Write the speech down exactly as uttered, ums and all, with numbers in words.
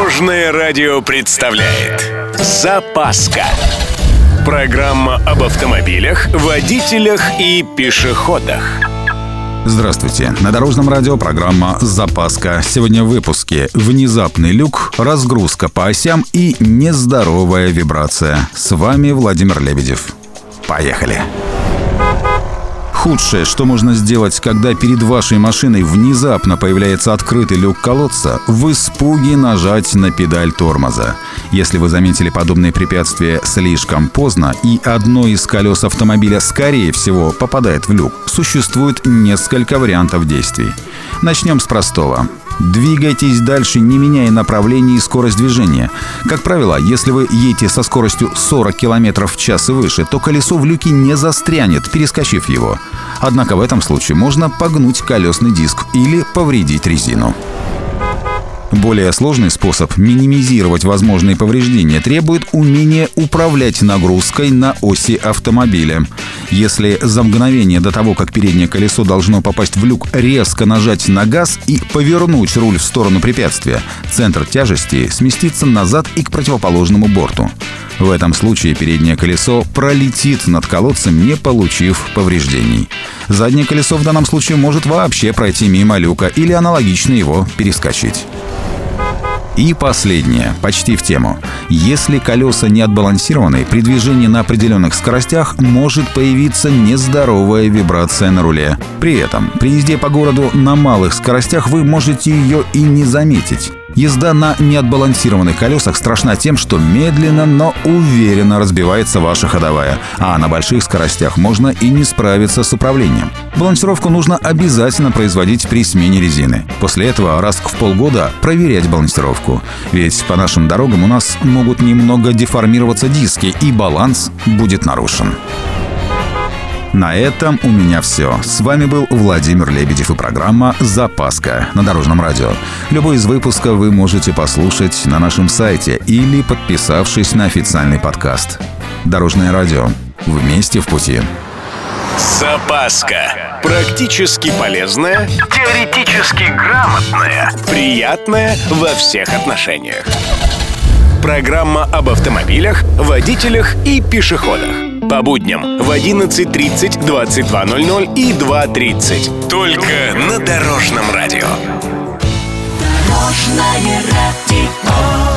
Дорожное радио представляет «Запаска». Программа об автомобилях, водителях и пешеходах. Здравствуйте. На Дорожном радио программа «Запаска». Сегодня в выпуске: внезапный люк, разгрузка по осям и нездоровая вибрация. С вами Владимир Лебедев. Поехали! Худшее, что можно сделать, когда перед вашей машиной внезапно появляется открытый люк колодца, в испуге нажать на педаль тормоза. Если вы заметили подобные препятствия слишком поздно и одно из колес автомобиля, скорее всего, попадает в люк, существует несколько вариантов действий. Начнем с простого. Двигайтесь дальше, не меняя направление и скорость движения. Как правило, если вы едете со скоростью сорок километров в час и выше, то колесо в люке не застрянет, перескочив его. Однако в этом случае можно погнуть колесный диск или повредить резину. Более сложный способ минимизировать возможные повреждения требует умения управлять нагрузкой на оси автомобиля. Если за мгновение до того, как переднее колесо должно попасть в люк, резко нажать на газ и повернуть руль в сторону препятствия, центр тяжести сместится назад и к противоположному борту. В этом случае переднее колесо пролетит над колодцем, не получив повреждений. Заднее колесо в данном случае может вообще пройти мимо люка или аналогично его перескочить. И последнее, почти в тему. Если колеса не отбалансированы, при движении на определенных скоростях может появиться нездоровая вибрация на руле. При этом, при езде по городу на малых скоростях вы можете ее и не заметить. Езда на неотбалансированных колесах страшна тем, что медленно, но уверенно разбивается ваша ходовая, а на больших скоростях можно и не справиться с управлением. Балансировку нужно обязательно производить при смене резины. После этого раз в полгода проверять балансировку. Ведь по нашим дорогам у нас могут немного деформироваться диски, и баланс будет нарушен. На этом у меня все. С вами был Владимир Лебедев и программа «Запаска» на Дорожном радио. Любой из выпусков вы можете послушать на нашем сайте или подписавшись на официальный подкаст. Дорожное радио. Вместе в пути. «Запаска». Практически полезная, теоретически грамотная, приятная во всех отношениях. Программа об автомобилях, водителях и пешеходах. По будням в одиннадцать тридцать, двадцать два ноль ноль и два тридцать. Только на Дорожном радио. Дорожное радио.